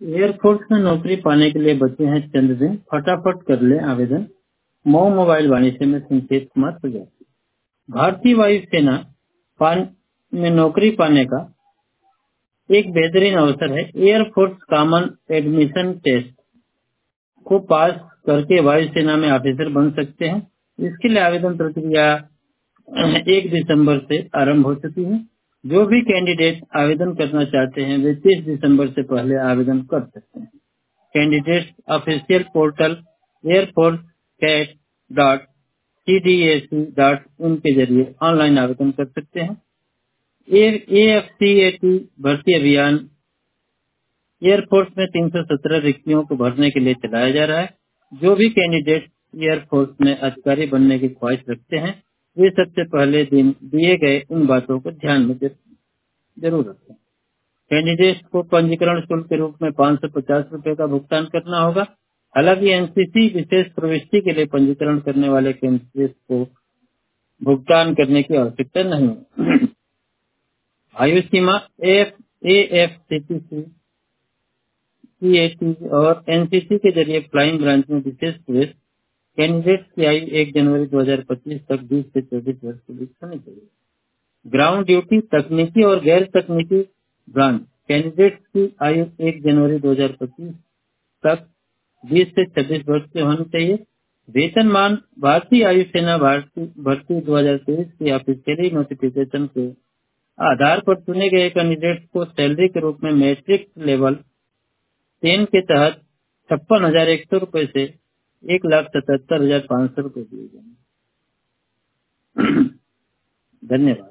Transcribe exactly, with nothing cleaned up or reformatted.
Air force में नौकरी पाने के लिए बचे हैं चंद दिन, फटाफट कर ले आवेदन। मऊ मोबाइल वाणिज्य में संकेत कुमार प्रजापति। भारतीय वायुसेना पान में नौकरी पाने का एक बेहतरीन अवसर है। एयरफोर्स कॉमन एडमिशन टेस्ट को पास करके वायुसेना में ऑफिसर बन सकते हैं। इसके लिए आवेदन प्रक्रिया एक दिसंबर से आरंभ हो चुकी है। जो भी कैंडिडेट आवेदन करना चाहते हैं वे तीस दिसंबर से पहले आवेदन कर सकते हैं। Candidate official portal air force cat dot C D A C dot in के जरिए ऑनलाइन आवेदन कर सकते हैं। ए एफ सी ए टी भर्ती अभियान एयरफोर्स में तीन सौ सत्रह रिक्तियों को भरने के लिए चलाया जा रहा है। जो भी कैंडिडेट एयरफोर्स में अधिकारी बनने की ख्वाहिश रखते हैं वे सबसे पहले दिन दिए गए इन बातों को ध्यान में जरूर रखें। कैंडिडेट्स को पंजीकरण शुल्क के रूप में पाँच सौ पचास रूपये का भुगतान करना होगा। हालांकि एन सी सी विशेष प्रविष्टि के लिए पंजीकरण करने वाले कैंडिडेट्स को भुगतान करने की आवश्यकता नहीं है। आयु सीमा F A F C T C C A T और एन सी सी के जरिए फ्लाइंग ब्रांच में विशेष प्रवेश। कैंडिडेट्स की आयु एक जनवरी दो हजार पच्चीस तक बीस से चौबीस वर्ष के बीच होनी चाहिए। ग्राउंड ड्यूटी तकनीकी और गैर तकनीकी ब्रांच कैंडिडेट्स की आयु एक जनवरी दो हजार पच्चीस तक बीस से छब्बीस वर्ष की होनी चाहिए। वेतनमान भारतीय आयु सेना भारतीय भर्ती दो हजार तेईस की ऑफिशियली नोटिफिकेशन के आधार पर चुने गए कैंडिडेट्स को सैलरी के रूप में मैट्रिक लेवल टेन के तहत छप्पन हजार एक सौ रूपये से एक लाख सतहत्तर हजार पाँच सौ रूपये दिए जाएंगे। धन्यवाद।